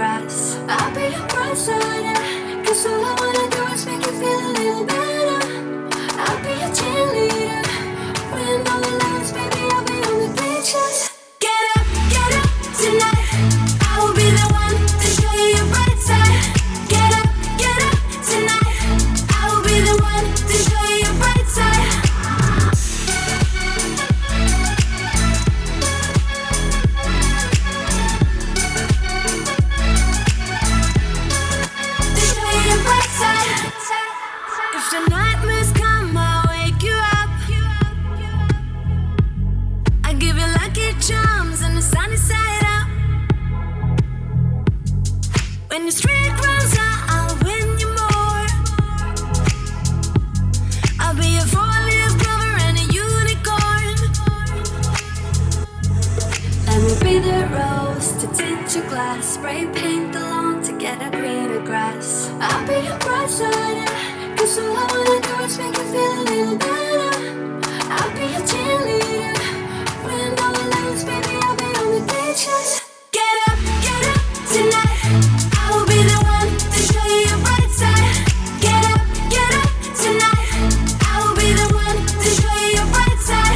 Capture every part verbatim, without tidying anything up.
grass. I'll be your bright side, yeah. Cause all I wanna do is make you feel a little better. I'll be your cheerleader. When all the lights, baby, I'll be on the beaches. Get up, get up tonight. I will be the one to show you your bright side. Get up, get up tonight. I will be the one to show you your bright side. To show you your bright side. If the nightmares come, I'll wake you up. I give you lucky charms and the sunny side up. When the street runs out, I'll win you more. I'll be a four-leaf clover and a unicorn. Let me be the rose to tint your glass. Spray paint the lawn to get a greener grass. I'll be your bright side, yeah. Cause all I wanna do is make you feel a little better. I'll be your cheerleader. When all the lights, baby, I'll be on the beaches. Get up, get up tonight. I will be the one to show you your bright side. Get up, get up tonight. I will be the one to show you your bright side.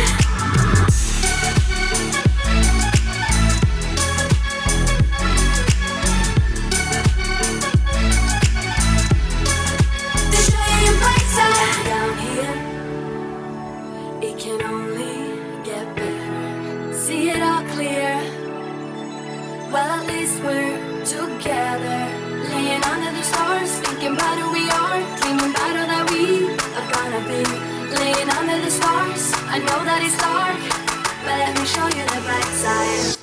To show you your bright side. Down here, it can only get better. See it all clear. Well, at least we're together. Laying under the stars, thinking about who we are. Dreaming about all that we are gonna be. Laying under the stars, I know that it's dark, but let me show you the bright side.